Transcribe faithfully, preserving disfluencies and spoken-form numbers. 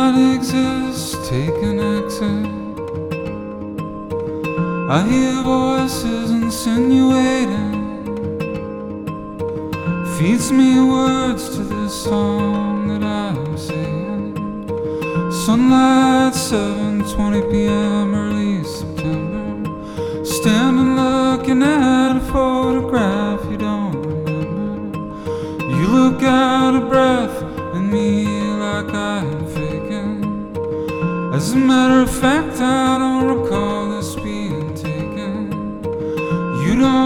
not exist, take an exit. I hear voices insinuating, feeds me words to this song that I'm singing. Sunlight, seven twenty p m early September. Standing looking at a photograph you don't remember. You look out of breath at me like I am faking. As a matter of fact, I don't recall this being taken. You don't